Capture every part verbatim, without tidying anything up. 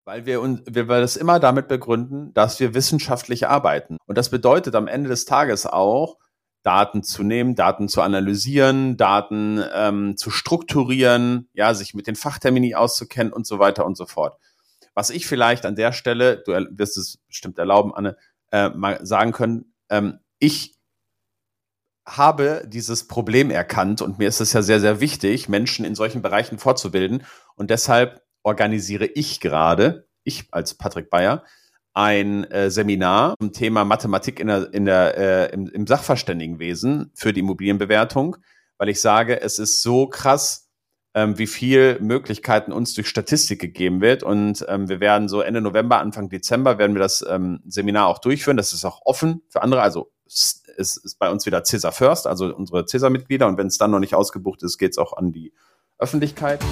Weil wir, uns, wir das immer damit begründen, dass wir wissenschaftlich arbeiten. Und das bedeutet am Ende des Tages auch, Daten zu nehmen, Daten zu analysieren, Daten ähm, zu strukturieren, ja, sich mit den Fachtermini auszukennen und so weiter und so fort. Was ich vielleicht an der Stelle, du wirst es bestimmt erlauben, Anne, äh, mal sagen können, ähm, ich habe dieses Problem erkannt und mir ist es ja sehr, sehr wichtig, Menschen in solchen Bereichen fortzubilden und deshalb organisiere ich gerade, ich als Patrick Beyer, ein äh, Seminar zum Thema Mathematik in der, in der, äh, im, im Sachverständigenwesen für die Immobilienbewertung, weil ich sage, es ist so krass, ähm, wie viel Möglichkeiten uns durch Statistik gegeben wird und ähm, wir werden so Ende November, Anfang Dezember werden wir das ähm, Seminar auch durchführen. Das ist auch offen für andere, also es ist bei uns wieder Cäsar First, also unsere Cäsar-Mitglieder und wenn es dann noch nicht ausgebucht ist, geht es auch an die Öffentlichkeit.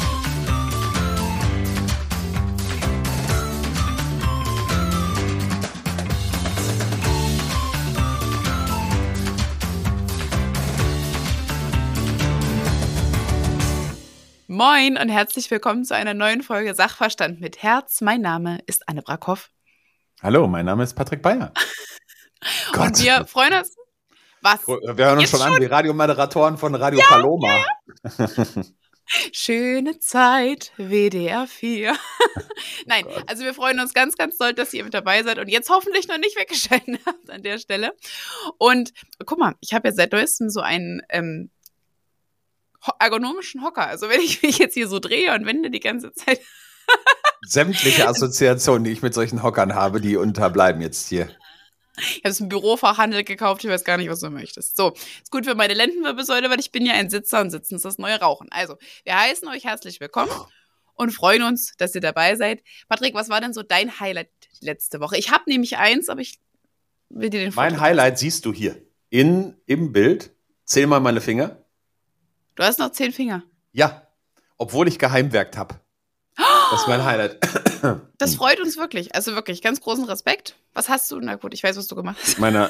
Moin und herzlich willkommen zu einer neuen Folge Sachverstand mit Herz. Mein Name ist Anne Brackhoff. Hallo, mein Name ist Patrick Beyer. Und wir freuen uns. Was? Wir hören uns schon, schon an wie Radiomoderatoren von Radio ja, Paloma. Ja, ja. Schöne Zeit, W D R vier. Nein, oh also wir freuen uns ganz, ganz doll, dass ihr mit dabei seid und jetzt hoffentlich noch nicht weggeschalten habt an der Stelle. Und guck mal, ich habe ja seit neuestem so einen ähm, ergonomischen Hocker. Also wenn ich mich jetzt hier so drehe und wende die ganze Zeit. Sämtliche Assoziationen, die ich mit solchen Hockern habe, die unterbleiben jetzt hier. Ich habe es im Bürofachhandel gekauft, ich weiß gar nicht, was du möchtest. So, ist gut für meine Lendenwirbelsäule, weil ich bin ja ein Sitzer und Sitzen ist das neue Rauchen. Also, wir heißen euch herzlich willkommen und freuen uns, dass ihr dabei seid. Patrick, was war denn so dein Highlight letzte Woche? Ich habe nämlich eins, aber ich will dir den Vortrag. Mein Highlight siehst du hier in, im Bild. Zähl mal meine Finger. Du hast noch zehn Finger. Ja, obwohl ich geheimwerkt habe. Das ist mein Highlight. Das freut uns wirklich. Also wirklich, ganz großen Respekt. Was hast du? Na gut, ich weiß, was du gemacht hast. Meiner,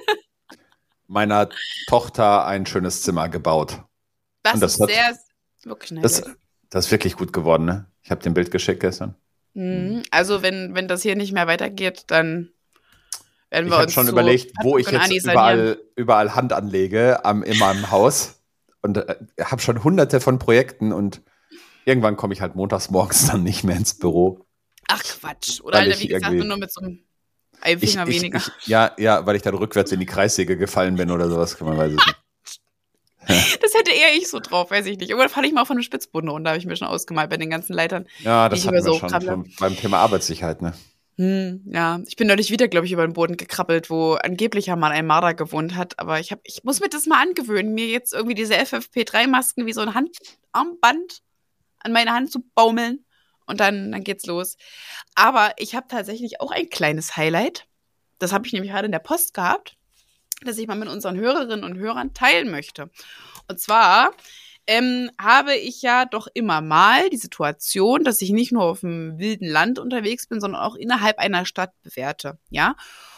meiner Tochter ein schönes Zimmer gebaut. Das, Und das ist hat, sehr, wirklich ein das, das ist wirklich gut geworden, ne? Ich habe dir ein Bild geschickt gestern. Mhm. Also wenn, wenn das hier nicht mehr weitergeht, dann werden wir ich uns Ich habe schon so überlegt, wo ich jetzt überall, überall Hand anlege am, in meinem Haus. Und äh, habe schon hunderte von Projekten und irgendwann komme ich halt montags morgens dann nicht mehr ins Büro. Ach Quatsch. Oder halt, wie gesagt, nur mit so einem einem Finger ich, ich, weniger. Ich, ja, ja, weil ich dann rückwärts in die Kreissäge gefallen bin oder sowas, man weiß es nicht. Das hätte eher ich so drauf, weiß ich nicht. Irgendwann falle ich mal von dem Spitzboden runter, habe ich mir schon ausgemalt bei den ganzen Leitern. Ja, das hatten wir so schon, schon beim Thema Arbeitssicherheit, ne? Hm, ja, ich bin neulich wieder, glaube ich, über den Boden gekrabbelt, wo angeblich ja mal ein Marder gewohnt hat. Aber ich, hab, ich muss mir das mal angewöhnen, mir jetzt irgendwie diese F F P drei Masken wie so ein Handarmband an meine Hand zu baumeln. Und dann, dann geht's los. Aber ich habe tatsächlich auch ein kleines Highlight. Das habe ich nämlich gerade in der Post gehabt, das ich mal mit unseren Hörerinnen und Hörern teilen möchte. Und zwar ähm, habe ich ja doch immer mal die Situation, dass ich nicht nur auf dem wilden Land unterwegs bin, sondern auch innerhalb einer Stadt bewerte. Ja?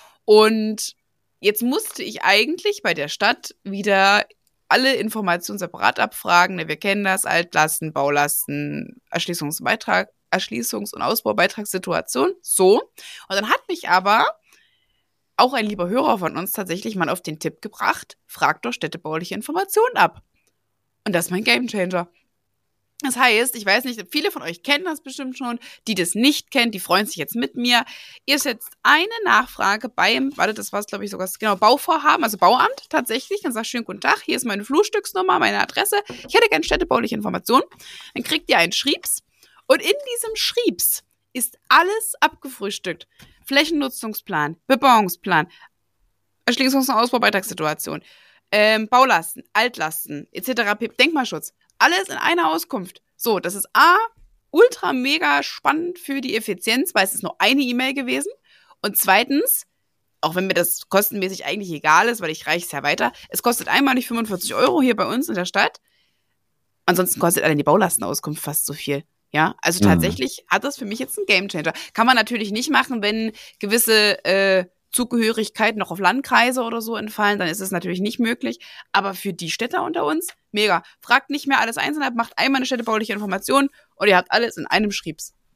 Und jetzt musste ich eigentlich bei der Stadt wieder alle Informationen separat abfragen. Wir kennen das, Altlasten, Baulasten, Erschließungsbeitrag, Erschließungs- und Ausbaubeitragssituation. So. Und dann hat mich aber auch ein lieber Hörer von uns tatsächlich mal auf den Tipp gebracht, fragt doch städtebauliche Informationen ab. Und das ist mein Gamechanger. Das heißt, ich weiß nicht, viele von euch kennen das bestimmt schon, die das nicht kennen, die freuen sich jetzt mit mir. Ihr setzt eine Nachfrage beim, warte, das war es, glaube ich, sogar, genau, Bauvorhaben, also Bauamt tatsächlich, und sagt, schönen guten Tag, hier ist meine Flurstücksnummer, meine Adresse, ich hätte gerne städtebauliche Informationen. Dann kriegt ihr einen Schriebs und in diesem Schriebs ist alles abgefrühstückt. Flächennutzungsplan, Bebauungsplan, Erschließungs- und Ausbaubeitragssituation, ähm, Baulasten, Altlasten, et cetera, Denkmalschutz. Alles in einer Auskunft. So, das ist A, ultra mega spannend für die Effizienz, weil es ist nur eine E-Mail gewesen. Und zweitens, auch wenn mir das kostenmäßig eigentlich egal ist, weil ich reiche es ja weiter, es kostet einmalig fünfundvierzig Euro hier bei uns in der Stadt. Ansonsten kostet allein die Baulastenauskunft fast so viel. Ja, also tatsächlich mhm. hat das für mich jetzt einen Gamechanger. Kann man natürlich nicht machen, wenn gewisse äh, Zugehörigkeiten noch auf Landkreise oder so entfallen, dann ist es natürlich nicht möglich. Aber für die Städter unter uns, mega. Fragt nicht mehr alles einzeln ab, macht einmal eine städtebauliche Information und ihr habt alles in einem Schriebs.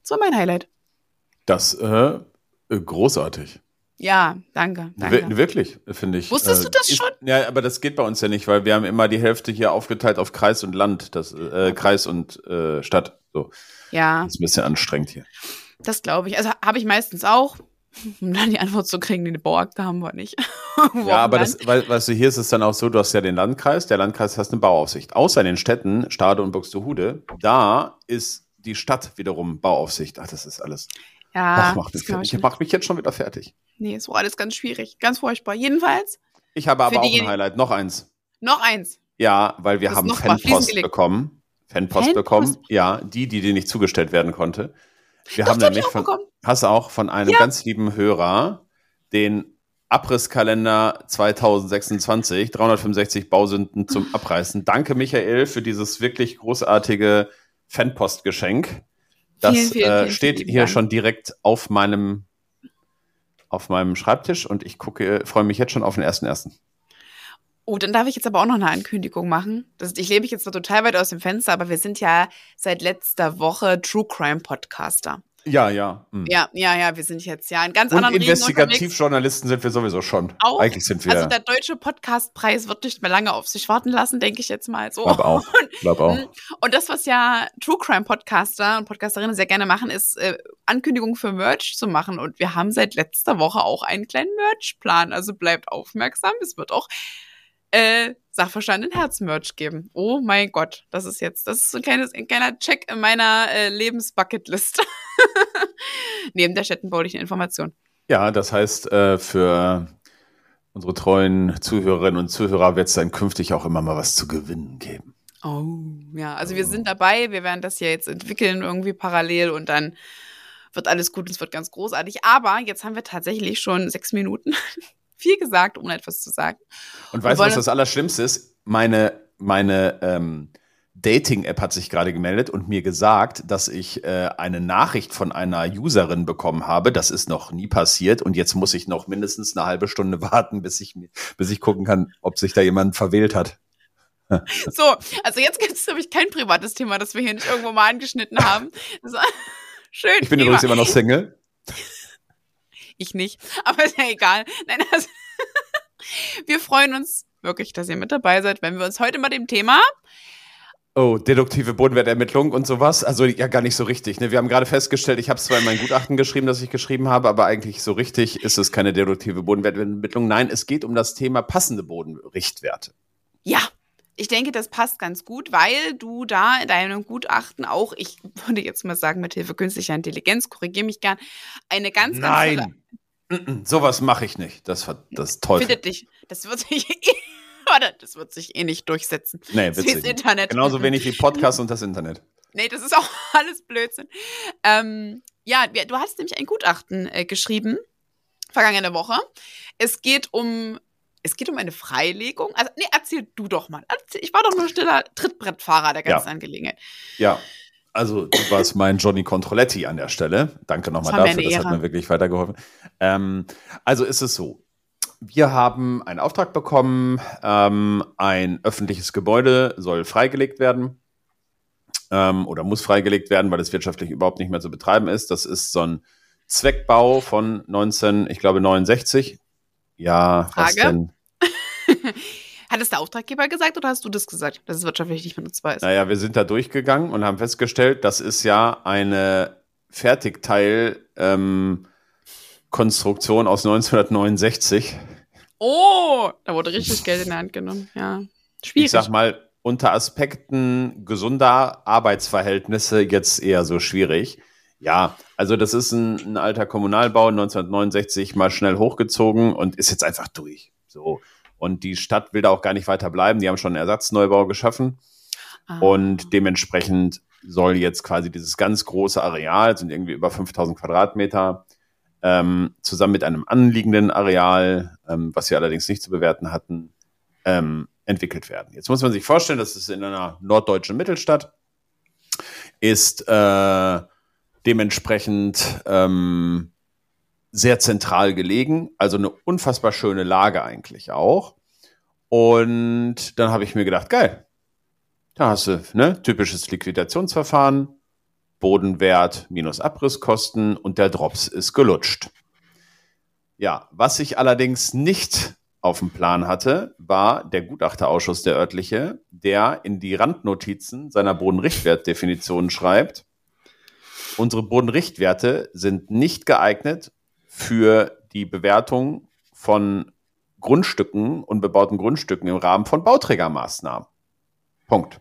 Das war mein Highlight. Das, äh, großartig. Ja, danke. danke. Wir, wirklich, finde ich. Wusstest du das ist, schon? Ja, aber das geht bei uns ja nicht, weil wir haben immer die Hälfte hier aufgeteilt auf Kreis und Land, das äh, Kreis und äh, Stadt. So. Ja. Das ist ein bisschen anstrengend hier. Das glaube ich. Also habe ich meistens auch, um dann die Antwort zu kriegen, die Bauakte haben wir nicht. Ja, aber das, weil, weißt du, hier ist es dann auch so, du hast ja den Landkreis, der Landkreis hat eine Bauaufsicht. Außer in den Städten, Stade und Buxtehude, da ist die Stadt wiederum Bauaufsicht. Ach, das ist alles. Ja, Ach, mach mich, fertig. Ich mach mich jetzt schon wieder fertig. Nee, es war alles ganz schwierig, ganz furchtbar. Jedenfalls. Ich habe aber auch ein Highlight, noch eins. Noch eins? Ja, weil wir Was haben noch mal? Fanpost bekommen. Fanpost Fanpost? bekommen. Ja, die, die dir nicht zugestellt werden konnte. Wir Doch, haben die hab nämlich ich auch von, bekommen. hast du auch von einem Ja. ganz lieben Hörer den Abrisskalender zwanzig sechsundzwanzig, dreihundertfünfundsechzig Bausünden zum Abreißen. Danke, Michael, für dieses wirklich großartige Fanpostgeschenk. Das Vielen, vielen, äh, vielen, steht vielen hier Dank. schon direkt auf meinem auf meinem Schreibtisch und ich gucke, freue mich jetzt schon auf den ersten ersten. Oh, dann darf ich jetzt aber auch noch eine Ankündigung machen. Das, ich lebe mich jetzt zwar total weit aus dem Fenster, aber wir sind ja seit letzter Woche True Crime Podcaster. Ja, ja. Hm. Ja, ja, ja, wir sind jetzt ja in ganz Und anderen Riegen unterwegs. Investigativjournalisten sind wir sowieso schon. Auch. Eigentlich sind wir. Also der deutsche Podcastpreis wird nicht mehr lange auf sich warten lassen, denke ich jetzt mal so. Glaub auch. Glaub auch. Und das, was ja True Crime Podcaster und Podcasterinnen sehr gerne machen, ist äh, Ankündigungen für Merch zu machen. Und wir haben seit letzter Woche auch einen kleinen Merchplan. Also bleibt aufmerksam. Es wird auch äh, Sachverstand in Herz-Merch geben. Oh mein Gott, das ist jetzt, das ist so ein, kleines, ein kleiner Check in meiner äh, Lebensbucketlist. Neben der städtenbaulichen Information. Ja, das heißt, äh, für unsere treuen Zuhörerinnen und Zuhörer wird es dann künftig auch immer mal was zu gewinnen geben. Oh, ja, also wir sind dabei, wir werden das ja jetzt entwickeln irgendwie parallel und dann wird alles gut und es wird ganz großartig. Aber jetzt haben wir tatsächlich schon sechs Minuten viel gesagt, ohne etwas zu sagen. Und weißt du, was das Allerschlimmste ist? Meine, meine ähm, Dating-App hat sich gerade gemeldet und mir gesagt, dass ich äh, eine Nachricht von einer Userin bekommen habe. Das ist noch nie passiert und jetzt muss ich noch mindestens eine halbe Stunde warten, bis ich, bis ich gucken kann, ob sich da jemand verwählt hat. So, also jetzt gibt es nämlich kein privates Thema, das wir hier nicht irgendwo mal angeschnitten haben. So, schön. Ich bin prima. übrigens immer noch Single. Ich nicht, aber ist ja egal. Nein, also wir freuen uns wirklich, dass ihr mit dabei seid, wenn wir uns heute mal dem Thema Oh, deduktive Bodenwertermittlung und sowas. Also ja, gar nicht so richtig. Ne? Wir haben gerade festgestellt, ich habe es zwar in mein Gutachten geschrieben, das ich geschrieben habe, aber eigentlich so richtig ist es keine deduktive Bodenwertermittlung. Nein, es geht um das Thema passende Bodenrichtwerte. Ja, ich denke, das passt ganz gut, weil du da in deinem Gutachten auch, ich würde jetzt mal sagen, mit Hilfe künstlicher Intelligenz, korrigiere mich gern, eine ganz, ganz Nein, Mm-mm, sowas mache ich nicht. Das, das ist Teufel. Bitte dich. Das wird sich eh, warte, das wird sich eh nicht durchsetzen. Nee, das ist witzig. das Internet. Genauso wenig wie Podcast und das Internet. Nee, das ist auch alles Blödsinn. Ähm, ja, du hast nämlich ein Gutachten äh, geschrieben, vergangene Woche. Es geht um Es geht um eine Freilegung. Also, nee, erzähl du doch mal. Erzähl, ich war doch nur stiller Trittbrettfahrer der ganzen Ja. Angelegenheit. Ja, also du warst mein Johnny Controletti an der Stelle. Danke nochmal Das war mir dafür, eine das hat Ehre. mir wirklich weitergeholfen. Ähm, also ist es so, wir haben einen Auftrag bekommen, ähm, ein öffentliches Gebäude soll freigelegt werden ähm, oder muss freigelegt werden, weil es wirtschaftlich überhaupt nicht mehr zu betreiben ist. Das ist so ein Zweckbau von neunzehn, ich glaube neunundsechzig. Ja, was Frage? denn? Hat es der Auftraggeber gesagt oder hast du das gesagt, dass es wirtschaftlich nicht benutzbar ist? Naja, wir sind da durchgegangen und haben festgestellt, das ist ja eine Fertigteil-Konstruktion aus neunzehnhundertneunundsechzig. Oh, da wurde richtig Geld in der Hand genommen. Ja, schwierig. Ich sag mal, unter Aspekten gesunder Arbeitsverhältnisse jetzt eher so schwierig. Ja, also das ist ein, ein alter Kommunalbau, neunzehnhundertneunundsechzig mal schnell hochgezogen und ist jetzt einfach durch. So. Und die Stadt will da auch gar nicht weiter bleiben. Die haben schon einen Ersatzneubau geschaffen. Ah. Und dementsprechend soll jetzt quasi dieses ganz große Areal, sind irgendwie über fünftausend Quadratmeter, ähm, zusammen mit einem anliegenden Areal, ähm, was wir allerdings nicht zu bewerten hatten, ähm, entwickelt werden. Jetzt muss man sich vorstellen, das ist in einer norddeutschen Mittelstadt, ist äh, dementsprechend ähm, sehr zentral gelegen, also eine unfassbar schöne Lage eigentlich auch. Und dann habe ich mir gedacht, geil, da hast du, ne, typisches Liquidationsverfahren, Bodenwert minus Abrisskosten und der Drops ist gelutscht. Ja, was ich allerdings nicht auf dem Plan hatte, war der Gutachterausschuss, der örtliche, der in die Randnotizen seiner Bodenrichtwertdefinition schreibt, unsere Bodenrichtwerte sind nicht geeignet für die Bewertung von Grundstücken, unbebauten Grundstücken im Rahmen von Bauträgermaßnahmen. Punkt.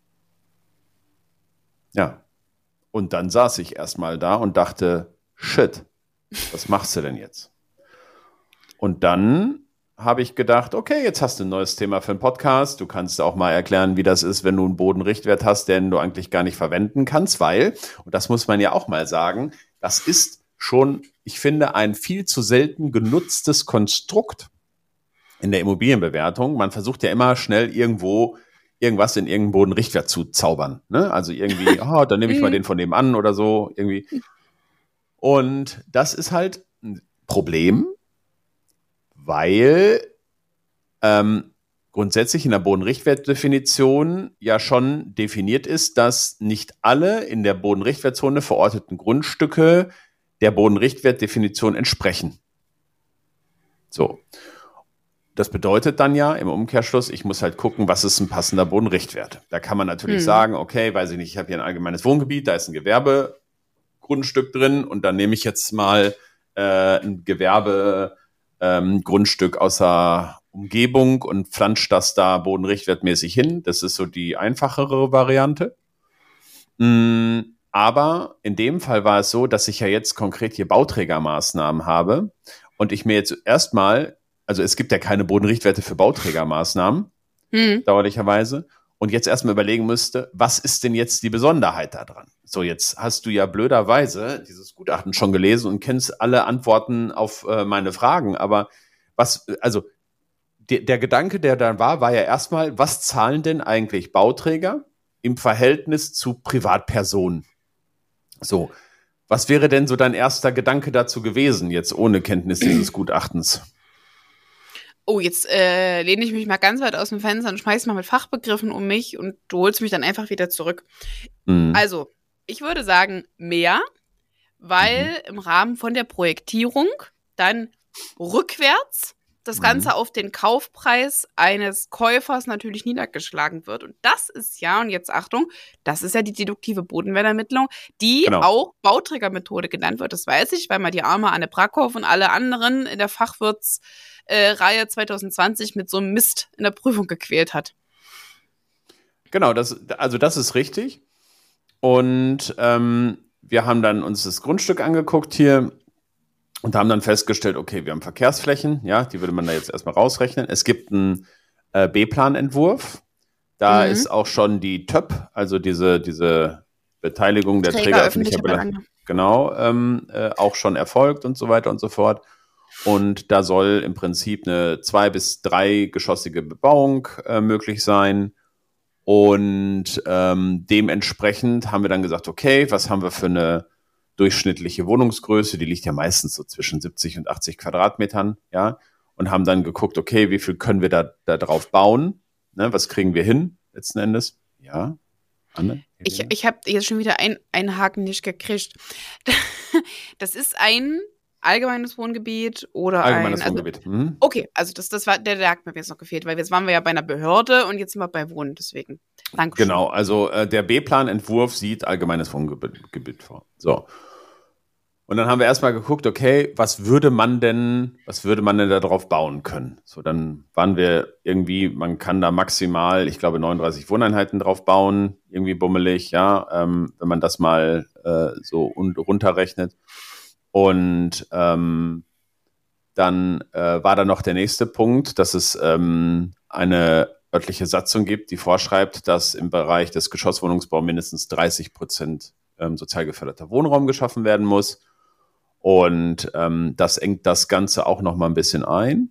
Ja. Und dann saß ich erstmal da und dachte, shit, was machst du denn jetzt? Und dann habe ich gedacht, okay, jetzt hast du ein neues Thema für einen Podcast. Du kannst auch mal erklären, wie das ist, wenn du einen Bodenrichtwert hast, den du eigentlich gar nicht verwenden kannst, weil, und das muss man ja auch mal sagen, das ist schon, ich finde, ein viel zu selten genutztes Konstrukt in der Immobilienbewertung. Man versucht ja immer schnell irgendwo irgendwas in irgendeinen Bodenrichtwert zu zaubern. Ne? Also irgendwie, oh, dann nehme ich mal den von dem an oder so irgendwie. Und das ist halt ein Problem, weil ähm, grundsätzlich in der Bodenrichtwertdefinition ja schon definiert ist, dass nicht alle in der Bodenrichtwertzone verorteten Grundstücke der Bodenrichtwertdefinition entsprechen. So. Das bedeutet dann ja im Umkehrschluss, ich muss halt gucken, was ist ein passender Bodenrichtwert. Da kann man natürlich hm. sagen, okay, weiß ich nicht, ich habe hier ein allgemeines Wohngebiet, da ist ein Gewerbegrundstück drin und dann nehme ich jetzt mal äh, ein Gewerbe Ähm, Grundstück außer Umgebung und pflanzt das da bodenrichtwertmäßig hin. Das ist so die einfachere Variante. Mm, aber in dem Fall war es so, dass ich ja jetzt konkret hier Bauträgermaßnahmen habe und ich mir jetzt erstmal, also es gibt ja keine Bodenrichtwerte für Bauträgermaßnahmen, hm. dauerlicherweise, und jetzt erstmal überlegen müsste, was ist denn jetzt die Besonderheit da dran? So, jetzt hast du ja blöderweise dieses Gutachten schon gelesen und kennst alle Antworten auf äh, meine Fragen. Aber was, also de, der Gedanke, der da war, war ja erstmal, was zahlen denn eigentlich Bauträger im Verhältnis zu Privatpersonen? So, was wäre denn so dein erster Gedanke dazu gewesen, jetzt ohne Kenntnis dieses Gutachtens? Oh, jetzt äh, lehne ich mich mal ganz weit aus dem Fenster und schmeiß mal mit Fachbegriffen um mich und du holst mich dann einfach wieder zurück. Mhm. Also, ich würde sagen, mehr, weil mhm. im Rahmen von der Projektierung dann rückwärts das Ganze mhm. auf den Kaufpreis eines Käufers natürlich niedergeschlagen wird. Und das ist ja, und jetzt Achtung, das ist ja die deduktive Bodenwertermittlung, die genau. auch Bauträgermethode genannt wird. Das weiß ich, weil mal die arme Anne Brackhoff und alle anderen in der Fachwirtsreihe äh, zwanzig zwanzig mit so einem Mist in der Prüfung gequält hat. Genau, das, also das ist richtig. Und ähm, wir haben dann uns das Grundstück angeguckt hier und haben dann festgestellt, okay, wir haben Verkehrsflächen, ja, die würde man da jetzt erstmal rausrechnen. Es gibt einen äh, B-Planentwurf, da mhm. ist auch schon die T Ö P, also diese, diese Beteiligung der Träger, Träger öffentlicher Belange, genau, ähm, äh, auch schon erfolgt und so weiter und so fort. Und da soll im Prinzip eine zwei- bis dreigeschossige Bebauung äh, möglich sein. Und ähm, dementsprechend haben wir dann gesagt, okay, was haben wir für eine durchschnittliche Wohnungsgröße? Die liegt ja meistens so zwischen siebzig und achtzig Quadratmetern, ja. Und haben dann geguckt, okay, wie viel können wir da, da drauf bauen? Ne, was kriegen wir hin letzten Endes? Ja, Anne? Ich, ich habe jetzt schon wieder ein, einen Haken nicht gekriegt. Das ist ein allgemeines Wohngebiet oder allgemeines ein... Wohngebiet. Also, mhm. Okay, also das, das war, der, der hat mir jetzt noch gefehlt, weil jetzt waren wir ja bei einer Behörde und jetzt sind wir bei Wohnen, deswegen. Dankeschön. Genau, also äh, der B-Planentwurf sieht allgemeines Wohngebiet vor. So. Und dann haben wir erstmal geguckt, okay, was würde man denn, was würde man denn da drauf bauen können? So, dann waren wir irgendwie, man kann da maximal, ich glaube, neununddreißig Wohneinheiten drauf bauen, irgendwie bummelig, ja, ähm, wenn man das mal äh, so un- runterrechnet. Und ähm, dann äh, war da noch der nächste Punkt, dass es ähm, eine örtliche Satzung gibt, die vorschreibt, dass im Bereich des Geschosswohnungsbaus mindestens dreißig Prozent ähm, sozial geförderter Wohnraum geschaffen werden muss. Und ähm, das engt das Ganze auch noch mal ein bisschen ein.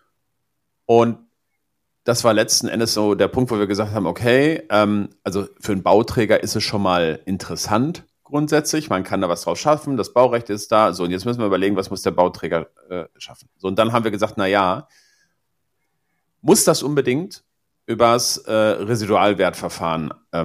Und das war letzten Endes so der Punkt, wo wir gesagt haben, okay, ähm, also für einen Bauträger ist es schon mal interessant grundsätzlich. Man kann da was drauf schaffen, das Baurecht ist da. So, und jetzt müssen wir überlegen, was muss der Bauträger äh, schaffen. So, und dann haben wir gesagt, na ja, muss das unbedingt übers äh, Residualwertverfahren ähm,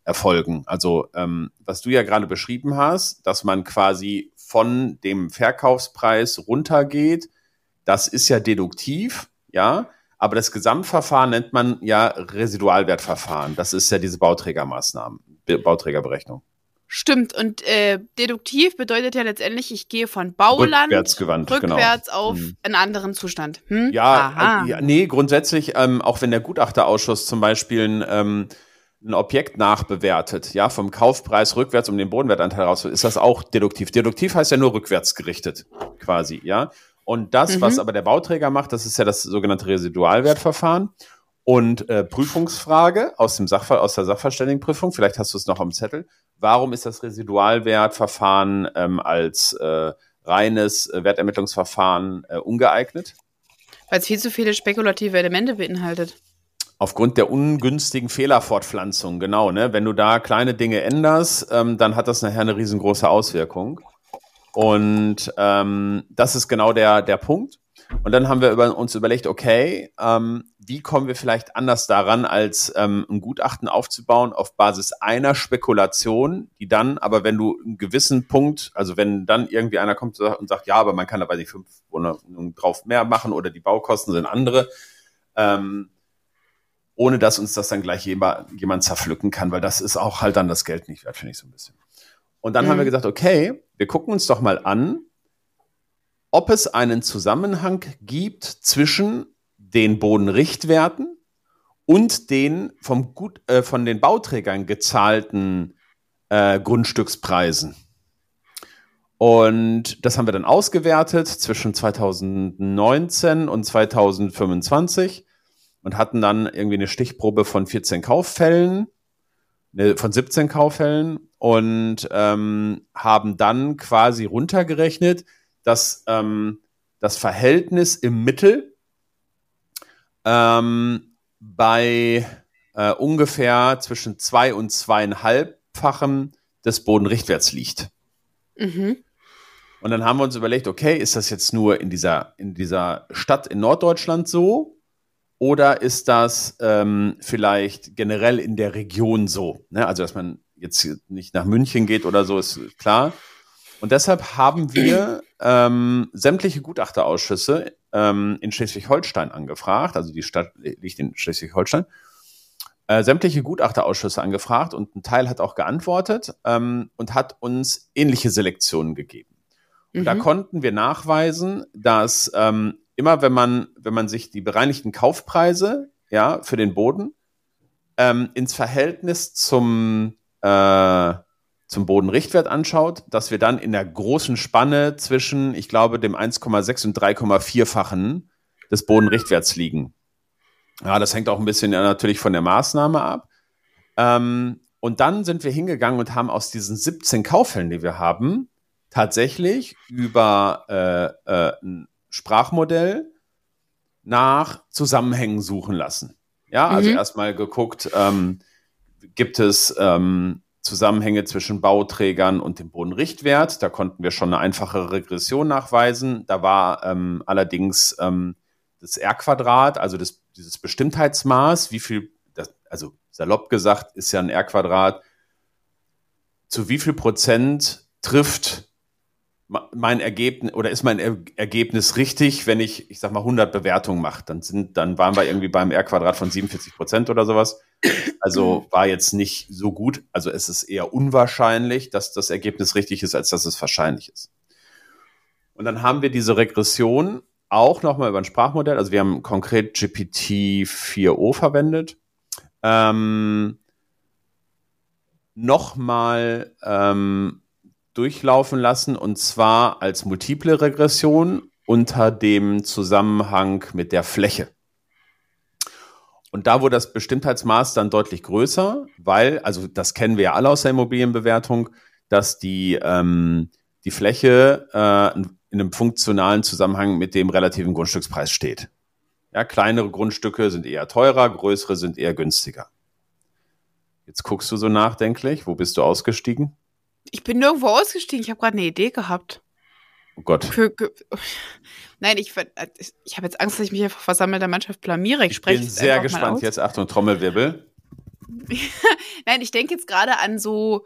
erfolgen. Also ähm, was du ja gerade beschrieben hast, dass man quasi von dem Verkaufspreis runtergeht, das ist ja deduktiv, ja, aber das Gesamtverfahren nennt man ja Residualwertverfahren. Das ist ja diese Bauträgermaßnahmen, Bauträgerberechnung. Stimmt, und äh, deduktiv bedeutet ja letztendlich, ich gehe von Bauland Rückwärtsgewandt, rückwärts genau. auf Hm. einen anderen Zustand. Hm? Ja, äh, ja, nee, grundsätzlich, ähm, auch wenn der Gutachterausschuss zum Beispiel ein, ähm, ein Objekt nachbewertet, ja, vom Kaufpreis rückwärts um den Bodenwertanteil raus, ist das auch deduktiv. Deduktiv heißt ja nur rückwärts gerichtet, quasi, ja. Und das, Mhm. was aber der Bauträger macht, das ist ja das sogenannte Residualwertverfahren. Und äh, Prüfungsfrage aus dem Sachver- aus der Sachverständigenprüfung, vielleicht hast du es noch am Zettel. Warum ist das Residualwertverfahren ähm, als äh, reines äh, Wertermittlungsverfahren äh, ungeeignet? Weil es viel zu viele spekulative Elemente beinhaltet. Aufgrund der ungünstigen Fehlerfortpflanzung, genau. Ne? Wenn du da kleine Dinge änderst, ähm, dann hat das nachher eine riesengroße Auswirkung. Und ähm, das ist genau der, der Punkt. Und dann haben wir über, uns überlegt, okay, ähm, wie kommen wir vielleicht anders daran, als ähm, ein Gutachten aufzubauen auf Basis einer Spekulation, die dann, aber wenn du einen gewissen Punkt, also wenn dann irgendwie einer kommt und sagt, ja, aber man kann da bei die fünf Wohnungen drauf mehr machen oder die Baukosten sind andere, ähm, ohne dass uns das dann gleich jemand, jemand zerpflücken kann, weil das ist auch halt dann das Geld nicht wert, finde ich so ein bisschen. Und dann Mhm. haben wir gesagt, okay, wir gucken uns doch mal an, ob es einen Zusammenhang gibt zwischen den Bodenrichtwerten und den vom Gut, äh, von den Bauträgern gezahlten äh, Grundstückspreisen. Und das haben wir dann ausgewertet zwischen zweitausendneunzehn und zweitausendfünfundzwanzig und hatten dann irgendwie eine Stichprobe von vierzehn Kauffällen, ne, von siebzehn Kauffällen und ähm, haben dann quasi runtergerechnet, dass ähm, das Verhältnis im Mittel ähm, bei äh, ungefähr zwischen zwei und zweieinhalbfachen des Bodenrichtwerts liegt. Mhm. Und dann haben wir uns überlegt, okay, ist das jetzt nur in dieser, in dieser Stadt in Norddeutschland so? Oder ist das ähm, vielleicht generell in der Region so? Ne? Also, dass man jetzt nicht nach München geht oder so, ist klar. Und deshalb haben wir ähm, sämtliche Gutachterausschüsse ähm, in Schleswig-Holstein angefragt, also die Stadt liegt in Schleswig-Holstein, äh, sämtliche Gutachterausschüsse angefragt und ein Teil hat auch geantwortet ähm, und hat uns ähnliche Selektionen gegeben. Und Mhm. da konnten wir nachweisen, dass ähm, immer wenn man, wenn man sich die bereinigten Kaufpreise ja, für den Boden ähm, ins Verhältnis zum äh, zum Bodenrichtwert anschaut, dass wir dann in der großen Spanne zwischen, ich glaube, dem eins Komma sechs und drei Komma vier-fachen des Bodenrichtwerts liegen. Ja, das hängt auch ein bisschen ja, natürlich von der Maßnahme ab. Ähm, und dann sind wir hingegangen und haben aus diesen siebzehn Kauffällen, die wir haben, tatsächlich über äh, äh, ein Sprachmodell nach Zusammenhängen suchen lassen. Ja, also Mhm. erstmal geguckt, ähm, gibt es ähm, Zusammenhänge zwischen Bauträgern und dem Bodenrichtwert. Da konnten wir schon eine einfache Regression nachweisen. Da war ähm, allerdings ähm, das R-Quadrat, also das, dieses Bestimmtheitsmaß, wie viel, das, also salopp gesagt, ist ja ein R-Quadrat, zu wie viel Prozent trifft mein Ergebnis oder ist mein er Ergebnis richtig, wenn ich, ich sag mal, hundert Bewertungen mache. Dann sind, dann waren wir irgendwie beim R-Quadrat von siebenundvierzig Prozent oder sowas. Also war jetzt nicht so gut. Also es ist eher unwahrscheinlich, dass das Ergebnis richtig ist, als dass es wahrscheinlich ist. Und dann haben wir diese Regression auch nochmal über ein Sprachmodell. Also wir haben konkret G P T vier o verwendet. Ähm, nochmal ähm, durchlaufen lassen und zwar als multiple Regression unter dem Zusammenhang mit der Fläche. Und da wurde das Bestimmtheitsmaß dann deutlich größer, weil, also das kennen wir ja alle aus der Immobilienbewertung, dass die, ähm, die Fläche äh, in einem funktionalen Zusammenhang mit dem relativen Grundstückspreis steht. Ja, kleinere Grundstücke sind eher teurer, größere sind eher günstiger. Jetzt guckst du so nachdenklich, wo bist du ausgestiegen? Ich bin nirgendwo ausgestiegen. Ich habe gerade eine Idee gehabt. Oh Gott. Für, Nein, ich, ich habe jetzt Angst, dass ich mich einfach versammelter Mannschaft blamiere. Ich, ich bin sehr gespannt. Jetzt Achtung, Trommelwirbel. Nein, ich denke jetzt gerade an so,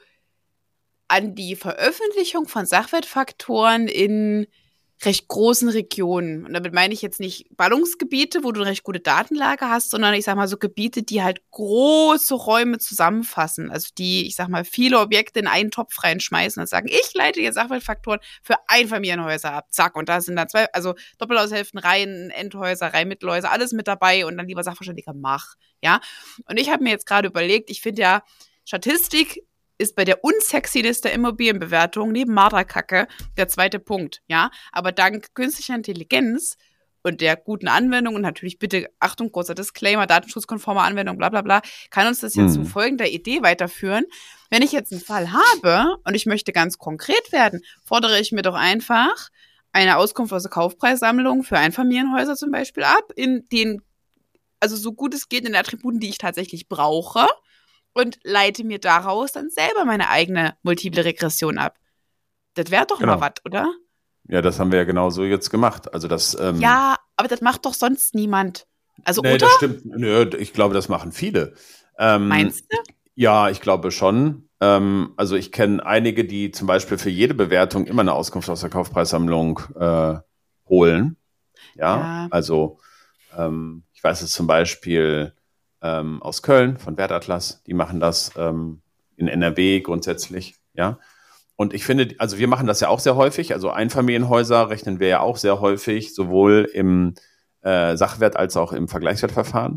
an die Veröffentlichung von Sachwertfaktoren in recht großen Regionen. Und damit meine ich jetzt nicht Ballungsgebiete, wo du eine recht gute Datenlage hast, sondern ich sag mal so Gebiete, die halt große Räume zusammenfassen. Also die, ich sag mal, viele Objekte in einen Topf reinschmeißen und sagen, ich leite jetzt Sachwertfaktoren für Einfamilienhäuser ab. Zack. Und da sind dann zwei, also Doppelhaushälften, Reihen, Endhäuser, Reihenmittelhäuser, alles mit dabei und dann lieber Sachverständiger, mach. Ja. Und ich habe mir jetzt gerade überlegt, ich finde ja, Statistik ist bei der Unsexiness der Immobilienbewertung neben Marderkacke der zweite Punkt, ja. Aber dank künstlicher Intelligenz und der guten Anwendung und natürlich bitte, Achtung, großer Disclaimer, datenschutzkonforme Anwendung, bla bla bla, kann uns das jetzt hm. zu folgender Idee weiterführen. Wenn ich jetzt einen Fall habe und ich möchte ganz konkret werden, fordere ich mir doch einfach eine Auskunft aus der Kaufpreissammlung für Einfamilienhäuser zum Beispiel ab, in den, also so gut es geht, in den Attributen, die ich tatsächlich brauche, und leite mir daraus dann selber meine eigene multiple Regression ab. Das wäre doch genau. mal was, oder? Ja, das haben wir ja genau so jetzt gemacht. Also das, ähm, ja, aber das macht doch sonst niemand. Also, nee, oder? Das stimmt. Nö, ich glaube, das machen viele. Ähm, Meinst du? Ja, ich glaube schon. Ähm, also ich kenne einige, die zum Beispiel für jede Bewertung immer eine Auskunft aus der Kaufpreissammlung äh, holen. Ja, ja. also ähm, ich weiß es zum Beispiel Ähm, aus Köln, von Wertatlas, die machen das ähm, in N R W grundsätzlich, ja. Und ich finde, also wir machen das ja auch sehr häufig, also Einfamilienhäuser rechnen wir ja auch sehr häufig, sowohl im äh, Sachwert als auch im Vergleichswertverfahren.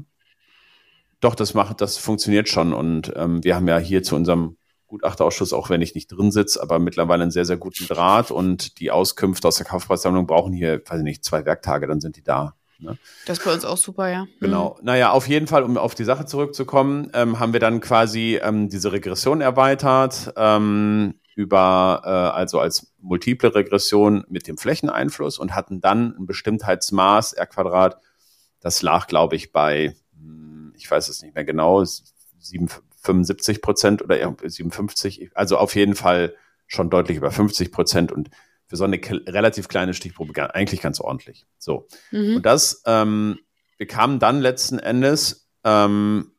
Doch, das macht, das funktioniert schon und ähm, wir haben ja hier zu unserem Gutachterausschuss, auch wenn ich nicht drin sitze, aber mittlerweile einen sehr, sehr guten Draht und die Auskünfte aus der Kaufpreissammlung brauchen hier, weiß ich nicht, zwei Werktage, dann sind die da. Ne? Das ist bei uns auch super, ja. Genau. Mhm. Naja, auf jeden Fall, um auf die Sache zurückzukommen, ähm, haben wir dann quasi ähm, diese Regression erweitert ähm, über, äh, also als multiple Regression mit dem Flächeneinfluss und hatten dann ein Bestimmtheitsmaß, R Quadrat, das lag, glaube ich, bei, ich weiß es nicht mehr genau, fünfundsiebzig Prozent oder siebenundfünfzig, also auf jeden Fall schon deutlich über fünfzig Prozent und für so eine ke- relativ kleine Stichprobe eigentlich ganz ordentlich. So. Mhm. Und das, ähm, wir kamen dann letzten Endes ähm,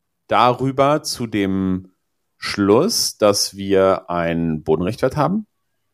darüber zu dem Schluss, dass wir einen Bodenrichtwert haben.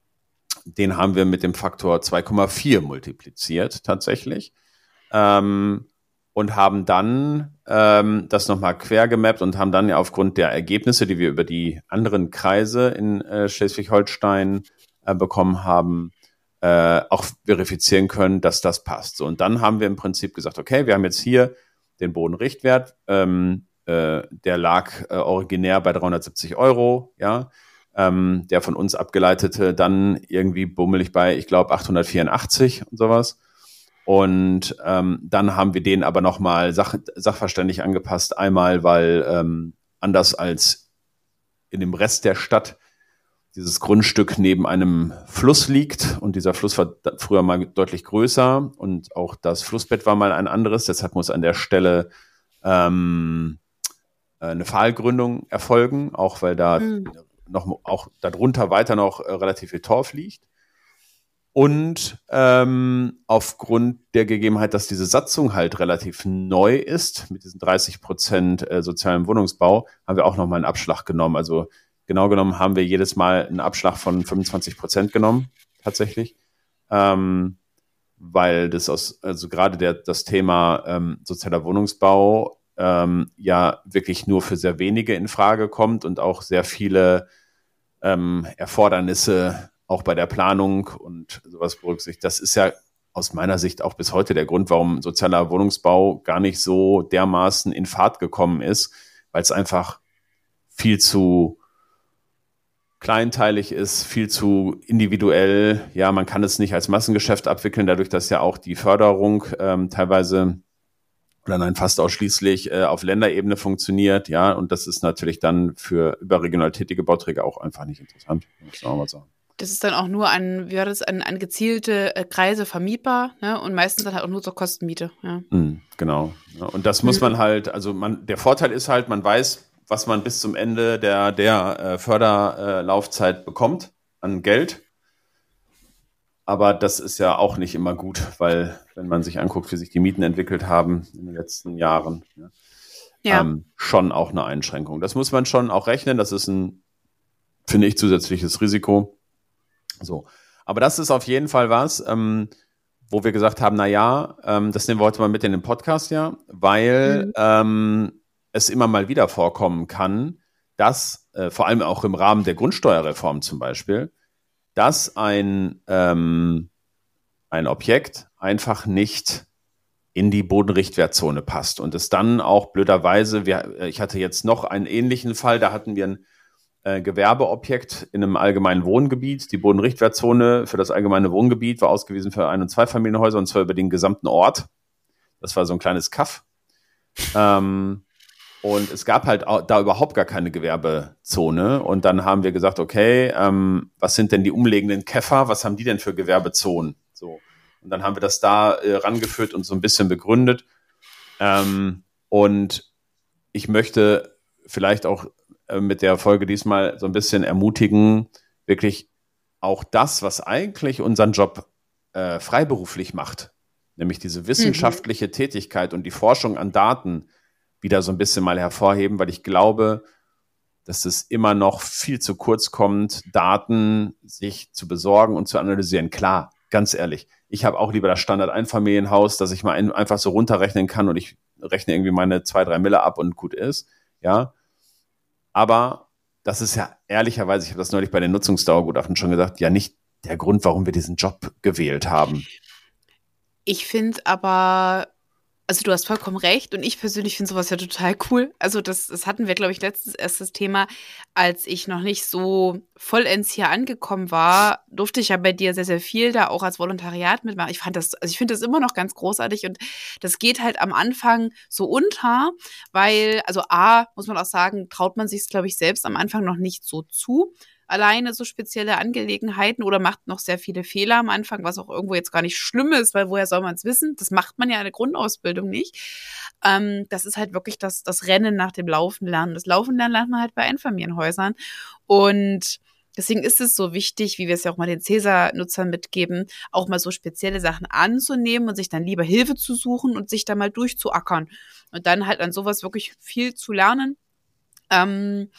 Den haben wir mit dem Faktor zwei Komma vier multipliziert tatsächlich. Ähm, und haben dann ähm, das nochmal quer gemappt und haben dann ja aufgrund der Ergebnisse, die wir über die anderen Kreise in äh, Schleswig-Holstein bekommen haben, äh, auch verifizieren können, dass das passt. So, und dann haben wir im Prinzip gesagt, okay, wir haben jetzt hier den Bodenrichtwert, ähm, äh, der lag äh, originär bei dreihundertsiebzig Euro, ja, ähm, der von uns abgeleitete dann irgendwie bummelig bei, ich glaube, achthundertvierundachtzig und sowas. Und ähm, dann haben wir den aber nochmal sach- sachverständig angepasst, einmal, weil ähm, anders als in dem Rest der Stadt dieses Grundstück neben einem Fluss liegt und dieser Fluss war früher mal deutlich größer und auch das Flussbett war mal ein anderes. Deshalb muss an der Stelle ähm, eine Pfahlgründung erfolgen, auch weil da mhm. noch auch darunter weiter noch äh, relativ viel Torf liegt. Und ähm, aufgrund der Gegebenheit, dass diese Satzung halt relativ neu ist, mit diesen dreißig Prozent äh, sozialen Wohnungsbau, haben wir auch nochmal einen Abschlag genommen. Also genau genommen haben wir jedes Mal einen Abschlag von fünfundzwanzig Prozent genommen, tatsächlich. Ähm, weil das aus, also gerade der, das Thema ähm, sozialer Wohnungsbau ähm, ja wirklich nur für sehr wenige in Frage kommt und auch sehr viele ähm, Erfordernisse auch bei der Planung und sowas berücksichtigt. Das ist ja aus meiner Sicht auch bis heute der Grund, warum sozialer Wohnungsbau gar nicht so dermaßen in Fahrt gekommen ist, weil es einfach viel zu kleinteilig ist, viel zu individuell. Ja, man kann es nicht als Massengeschäft abwickeln, dadurch, dass ja auch die Förderung ähm, teilweise oder nein, fast ausschließlich äh, auf Länderebene funktioniert. Ja, und das ist natürlich dann für überregional tätige Bauträger auch einfach nicht interessant, muss man auch mal sagen. Das ist dann auch nur an, wie war das, an, an gezielte äh, Kreise vermietbar, ne? Und meistens dann halt auch nur zur Kostenmiete. Ja. Mm, genau. Ja, und das muss man halt, also man, der Vorteil ist halt, man weiß, was man bis zum Ende der, der äh, Förderlaufzeit äh, bekommt an Geld. Aber das ist ja auch nicht immer gut, weil wenn man sich anguckt, wie sich die Mieten entwickelt haben in den letzten Jahren. Ja. Ja. ähm, schon auch eine Einschränkung. Das muss man schon auch rechnen. Das ist ein, finde ich, zusätzliches Risiko. So. Aber das ist auf jeden Fall was, ähm, wo wir gesagt haben, na ja, ähm, das nehmen wir heute mal mit in den Podcast, ja, weil Mhm. ähm, es immer mal wieder vorkommen kann, dass, äh, vor allem auch im Rahmen der Grundsteuerreform zum Beispiel, dass ein, ähm, ein Objekt einfach nicht in die Bodenrichtwertzone passt und es dann auch blöderweise, wir, ich hatte jetzt noch einen ähnlichen Fall, da hatten wir ein äh, Gewerbeobjekt in einem allgemeinen Wohngebiet. Die Bodenrichtwertzone für das allgemeine Wohngebiet war ausgewiesen für Ein- und Zweifamilienhäuser und zwar über den gesamten Ort. Das war so ein kleines Kaff. Ähm, und es gab halt auch, da überhaupt gar keine Gewerbezone. Und dann haben wir gesagt, okay, ähm, was sind denn die umliegenden Käfer? Was haben die denn für Gewerbezonen? So. Und dann haben wir das da äh, rangeführt und so ein bisschen begründet. Ähm, und ich möchte vielleicht auch äh, mit der Folge diesmal so ein bisschen ermutigen, wirklich auch das, was eigentlich unseren Job äh, freiberuflich macht, nämlich diese wissenschaftliche mhm. Tätigkeit und die Forschung an Daten wieder so ein bisschen mal hervorheben, weil ich glaube, dass es immer noch viel zu kurz kommt, Daten sich zu besorgen und zu analysieren. Klar, ganz ehrlich, ich habe auch lieber das Standard-Einfamilienhaus, dass ich mal ein, einfach so runterrechnen kann und ich rechne irgendwie meine zwei, drei Mille ab und gut ist, ja. Aber das ist ja ehrlicherweise, ich habe das neulich bei den Nutzungsdauergutachten schon gesagt, ja nicht der Grund, warum wir diesen Job gewählt haben. Ich finde aber, also du hast vollkommen recht und ich persönlich finde sowas ja total cool. Also das, das hatten wir, glaube ich, letztens erst das Thema, als ich noch nicht so vollends hier angekommen war, durfte ich ja bei dir sehr, sehr viel da auch als Volontariat mitmachen. Ich fand das, also ich finde das immer noch ganz großartig und das geht halt am Anfang so unter, weil, also A, muss man auch sagen, traut man sich es, glaube ich, selbst am Anfang noch nicht so zu. Alleine so spezielle Angelegenheiten oder macht noch sehr viele Fehler am Anfang, was auch irgendwo jetzt gar nicht schlimm ist, weil woher soll man es wissen? Das macht man ja in der Grundausbildung nicht. Ähm, das ist halt wirklich das, das Rennen nach dem Laufen lernen. Das Laufen lernen lernt man halt bei Einfamilienhäusern. Und deswegen ist es so wichtig, wie wir es ja auch mal den Cäsar-Nutzern mitgeben, auch mal so spezielle Sachen anzunehmen und sich dann lieber Hilfe zu suchen und sich da mal durchzuackern. Und dann halt an sowas wirklich viel zu lernen. Ähm,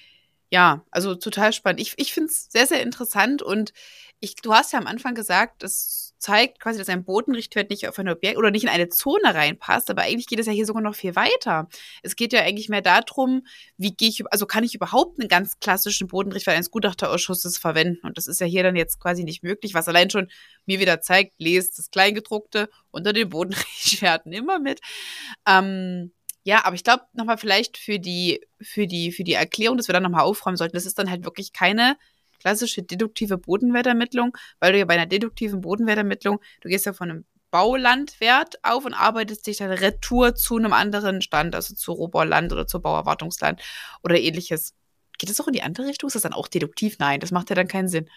Ja, also total spannend. Ich, ich finde es sehr, sehr interessant und ich, du hast ja am Anfang gesagt, es zeigt quasi, dass ein Bodenrichtwert nicht auf ein Objekt oder nicht in eine Zone reinpasst, aber eigentlich geht es ja hier sogar noch viel weiter. Es geht ja eigentlich mehr darum, wie gehe ich, also kann ich überhaupt einen ganz klassischen Bodenrichtwert eines Gutachterausschusses verwenden? Und das ist ja hier dann jetzt quasi nicht möglich, was allein schon mir wieder zeigt, lest das Kleingedruckte unter den Bodenrichtwerten immer mit. Ähm, Ja, aber ich glaube nochmal vielleicht für die, für die, für die Erklärung, dass wir dann nochmal aufräumen sollten, das ist dann halt wirklich keine klassische deduktive Bodenwertermittlung, weil du ja bei einer deduktiven Bodenwertermittlung, du gehst ja von einem Baulandwert auf und arbeitest dich dann retour zu einem anderen Stand, also zu Rohbauland oder zu Bauerwartungsland oder ähnliches. Geht das auch in die andere Richtung? Ist das dann auch deduktiv? Nein, das macht ja dann keinen Sinn.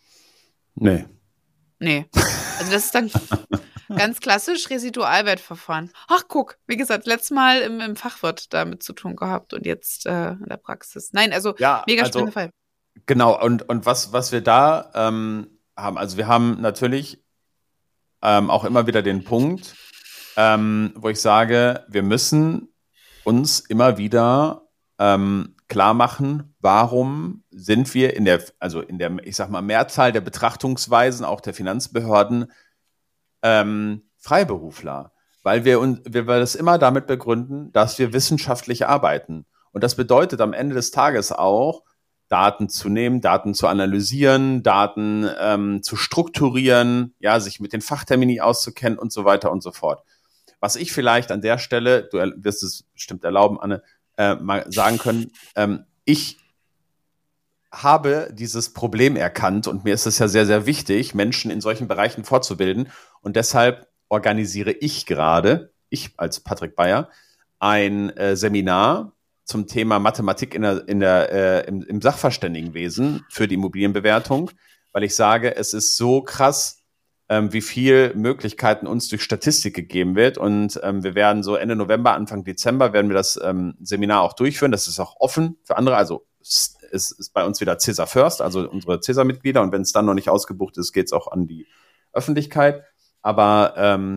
Nee. Nee. Also das ist dann ganz klassisch Residualwertverfahren. Ach, guck, wie gesagt, letztes Mal im, im Fachwirt damit zu tun gehabt und jetzt äh, in der Praxis. Nein, also ja, mega also, spannender Fall. Genau, und, und was, was wir da ähm, haben, also wir haben natürlich ähm, auch immer wieder den Punkt, ähm, wo ich sage, wir müssen uns immer wieder ähm, klar machen, warum sind wir in der, also in der, ich sag mal, Mehrzahl der Betrachtungsweisen, auch der Finanzbehörden, ähm, Freiberufler. Weil wir, uns, wir das immer damit begründen, dass wir wissenschaftlich arbeiten. Und das bedeutet am Ende des Tages auch, Daten zu nehmen, Daten zu analysieren, Daten ähm, zu strukturieren, ja, sich mit den Fachtermini auszukennen und so weiter und so fort. Was ich vielleicht an der Stelle, du wirst es bestimmt erlauben, Anne, äh, mal sagen können, ähm, ich habe dieses Problem erkannt und mir ist es ja sehr, sehr wichtig, Menschen in solchen Bereichen fortzubilden und deshalb organisiere ich gerade, ich als Patrick Bayer, ein äh, Seminar zum Thema Mathematik in der, in der, äh, im, im Sachverständigenwesen für die Immobilienbewertung, weil ich sage, es ist so krass, ähm, wie viel Möglichkeiten uns durch Statistik gegeben wird. Und ähm, wir werden so Ende November, Anfang Dezember werden wir das ähm, Seminar auch durchführen. Das ist auch offen für andere. Also es ist bei uns wieder Cäsar First, also unsere Cäsar-Mitglieder. Und wenn es dann noch nicht ausgebucht ist, geht es auch an die Öffentlichkeit. Aber ähm,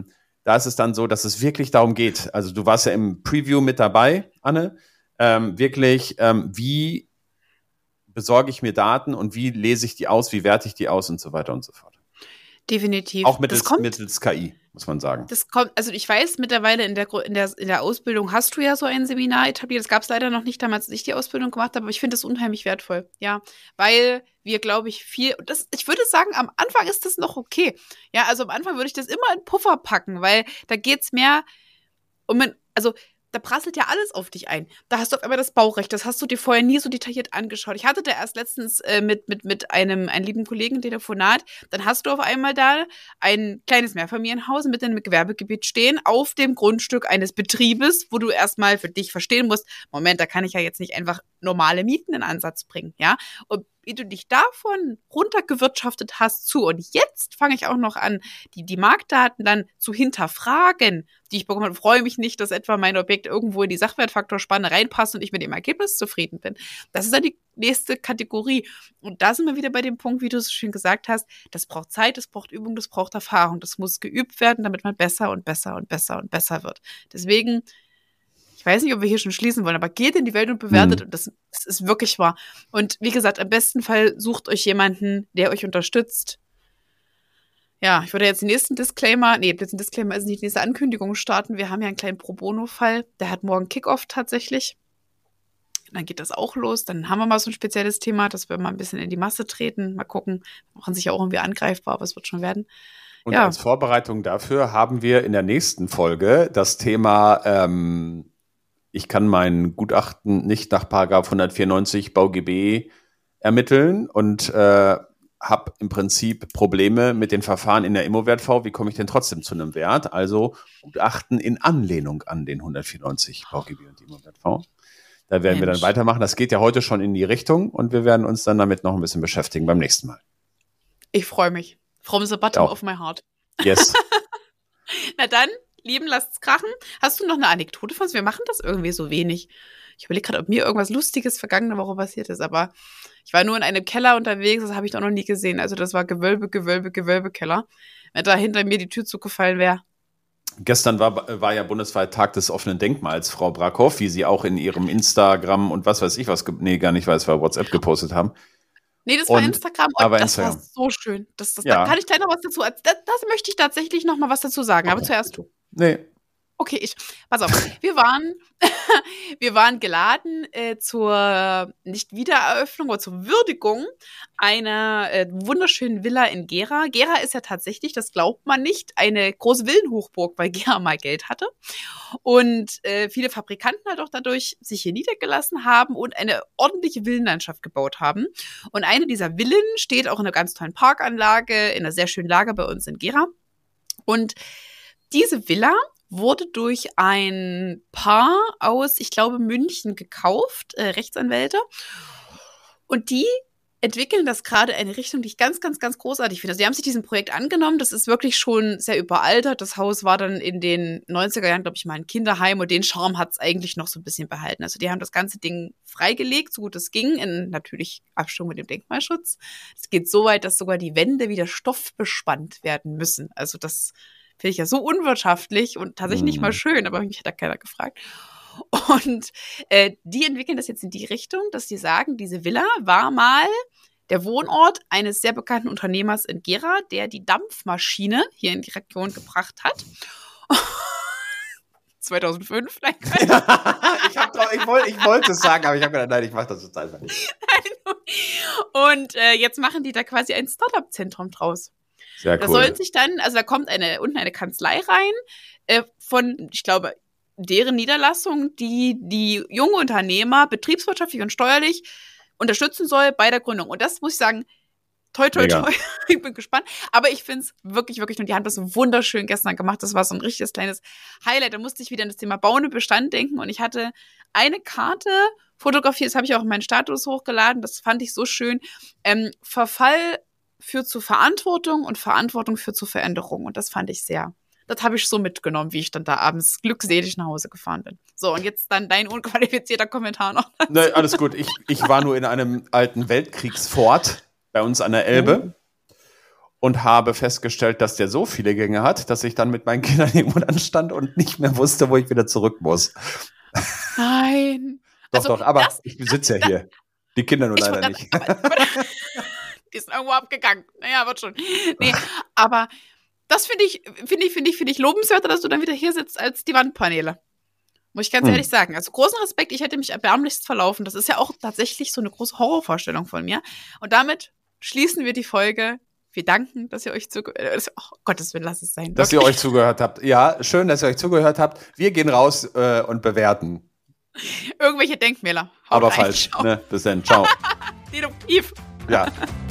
da ist es dann so, dass es wirklich darum geht. Also du warst ja im Preview mit dabei, Anne. Ähm, wirklich, ähm, wie besorge ich mir Daten und wie lese ich die aus, wie werte ich die aus und so weiter und so fort. Definitiv. Auch mittels, das kommt, mittels K I, muss man sagen. Das kommt, also ich weiß, mittlerweile in der, in, der, in der Ausbildung hast du ja so ein Seminar etabliert. Das gab es leider noch nicht damals, als ich die Ausbildung gemacht habe, aber ich finde das unheimlich wertvoll, ja. Weil wir, glaube ich, viel, das, ich würde sagen, am Anfang ist das noch okay. Ja, also am Anfang würde ich das immer in Puffer packen, weil da geht's mehr um, also da prasselt ja alles auf dich ein. Da hast du auf einmal das Baurecht, das hast du dir vorher nie so detailliert angeschaut. Ich hatte da erst letztens äh, mit, mit, mit einem, einem lieben Kollegen ein Telefonat, dann hast du auf einmal da ein kleines Mehrfamilienhaus mitten im Gewerbegebiet stehen, auf dem Grundstück eines Betriebes, wo du erstmal für dich verstehen musst, Moment, da kann ich ja jetzt nicht einfach normale Mieten in Ansatz bringen, ja. Und wie du dich davon runtergewirtschaftet hast zu, und jetzt fange ich auch noch an, die, die Marktdaten dann zu hinterfragen, die ich bekomme, und freue mich nicht, dass etwa mein Objekt irgendwo in die Sachwertfaktorspanne reinpasst und ich mit dem Ergebnis zufrieden bin. Das ist dann die nächste Kategorie. Und da sind wir wieder bei dem Punkt, wie du es schön gesagt hast, das braucht Zeit, das braucht Übung, das braucht Erfahrung, das muss geübt werden, damit man besser und besser und besser und besser wird. Deswegen, ich weiß nicht, ob wir hier schon schließen wollen, aber geht in die Welt und bewertet. Mhm. Und das, das ist wirklich wahr. Und wie gesagt, im besten Fall sucht euch jemanden, der euch unterstützt. Ja, ich würde jetzt den nächsten Disclaimer, nee, jetzt den Disclaimer ist nicht die nächste Ankündigung starten. Wir haben ja einen kleinen Pro-Bono-Fall. Der hat morgen Kickoff tatsächlich. Dann geht das auch los. Dann haben wir mal so ein spezielles Thema, dass wir mal ein bisschen in die Masse treten. Mal gucken. Wir machen sich ja auch irgendwie angreifbar, aber es wird schon werden. Und ja. Als Vorbereitung dafür haben wir in der nächsten Folge das Thema ähm, ich kann mein Gutachten nicht nach Paragraph hundertvierundneunzig BauGB ermitteln und äh, habe im Prinzip Probleme mit den Verfahren in der Immowert-V. Wie komme ich denn trotzdem zu einem Wert? Also Gutachten in Anlehnung an den hundertvierundneunzig BauGB und Immowert-V. Da werden Mensch. wir dann weitermachen. Das geht ja heute schon in die Richtung und wir werden uns dann damit noch ein bisschen beschäftigen beim nächsten Mal. Ich freue mich. From the bottom of my heart. Yes. Na dann, lieben, lasst's krachen. Hast du noch eine Anekdote von uns? Wir machen das irgendwie so wenig. Ich überlege gerade, ob mir irgendwas Lustiges vergangene Woche passiert ist, aber ich war nur in einem Keller unterwegs, das habe ich doch noch nie gesehen. Also das war Gewölbe, Gewölbe, Gewölbekeller. Wenn da hinter mir die Tür zugefallen wäre. Gestern war, war ja bundesweit Tag des offenen Denkmals, Frau Brackhoff, wie Sie auch in Ihrem Instagram und was weiß ich was, nee, gar nicht, weil es war WhatsApp gepostet haben. Nee, das war und, Instagram und aber das Instagram. war so schön. Das, das, ja. Da kann ich gleich noch was dazu, das, das möchte ich tatsächlich noch mal was dazu sagen, okay. Aber zuerst du. Nee. Okay, ich, pass auf, wir waren, wir waren geladen äh, zur, nicht Wiedereröffnung, aber zur Würdigung einer äh, wunderschönen Villa in Gera. Gera ist ja tatsächlich, das glaubt man nicht, eine große Villenhochburg, weil Gera mal Geld hatte und äh, viele Fabrikanten halt auch dadurch sich hier niedergelassen haben und eine ordentliche Villenlandschaft gebaut haben. Und eine dieser Villen steht auch in einer ganz tollen Parkanlage, in einer sehr schönen Lage bei uns in Gera. Und diese Villa wurde durch ein Paar aus, ich glaube, München gekauft, äh, Rechtsanwälte. Und die entwickeln das gerade in eine Richtung, die ich ganz, ganz, ganz großartig finde. Also die haben sich diesem Projekt angenommen. Das ist wirklich schon sehr überaltert. Das Haus war dann in den neunziger Jahren, glaube ich, mal ein Kinderheim. Und den Charme hat es eigentlich noch so ein bisschen behalten. Also die haben das ganze Ding freigelegt, so gut es ging, in natürlich Abstimmung mit dem Denkmalschutz. Es geht so weit, dass sogar die Wände wieder stoffbespannt werden müssen. Also das finde ich ja so unwirtschaftlich und tatsächlich nicht mal schön, aber mich hat da keiner gefragt. Und äh, die entwickeln das jetzt in die Richtung, dass sie sagen, diese Villa war mal der Wohnort eines sehr bekannten Unternehmers in Gera, der die Dampfmaschine hier in die Region gebracht hat. zweitausendfünf? Nein, ich, hab doch, ich, wollte, ich wollte es sagen, aber ich habe gedacht, nein, ich mache das jetzt einfach nicht. Und äh, jetzt machen die da quasi ein Startup-Zentrum draus. Sehr cool. Da sollen sich dann, also da kommt eine unten eine Kanzlei rein äh, von, ich glaube, deren Niederlassung, die die junge Unternehmer betriebswirtschaftlich und steuerlich unterstützen soll bei der Gründung. Und das muss ich sagen, toi, toi, Mega. toi. Ich bin gespannt. Aber ich finde es wirklich, wirklich, und die haben das so wunderschön gestern gemacht. Das war so ein richtiges kleines Highlight. Da musste ich wieder an das Thema Bauen und Bestand denken. Und ich hatte eine Karte fotografiert, das habe ich auch in meinen Status hochgeladen. Das fand ich so schön. Ähm, Verfall führt zu Verantwortung und Verantwortung führt zu Veränderung. Und das fand ich sehr. Das habe ich so mitgenommen, wie ich dann da abends glückselig nach Hause gefahren bin. So, und jetzt dann dein unqualifizierter Kommentar noch dazu. Nee, alles gut. Ich, ich war nur in einem alten Weltkriegsfort bei uns an der Elbe. und habe festgestellt, dass der so viele Gänge hat, dass ich dann mit meinen Kindern irgendwo dann stand und nicht mehr wusste, wo ich wieder zurück muss. Nein. Doch, Also, doch, aber das- ich sitze ja hier. Die Kinder nur Ich leider wollte nicht. grad- aber- aber- Die sind irgendwo abgegangen. Naja, wird schon. Nee, aber das finde ich, finde ich, finde ich, finde ich lobenswerter, dass du dann wieder hier sitzt als die Wandpaneele. Muss ich ganz Hm. ehrlich sagen. Also großen Respekt, ich hätte mich erbärmlichst verlaufen. Das ist ja auch tatsächlich so eine große Horrorvorstellung von mir. Und damit schließen wir die Folge. Wir danken, dass ihr euch zugehört habt. Oh, Gottes Willen, lass es sein. Dass ihr euch zugehört habt. Ja, schön, dass ihr euch zugehört habt. Wir gehen raus äh, und bewerten. Irgendwelche Denkmäler. Haut Aber rein. falsch. Ciao. Ne? Bis dann. Ciao. Deduktiv. Ja.